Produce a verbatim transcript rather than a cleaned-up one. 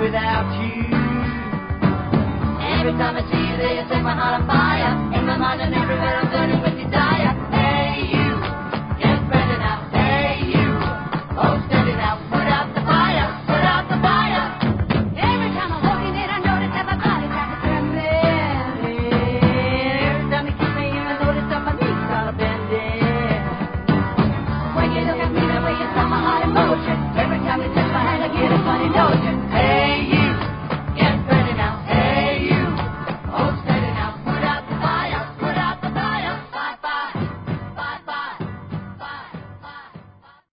without you. Every time I see you there, you set my heart on fire. In my mind and everywhere I'm burning with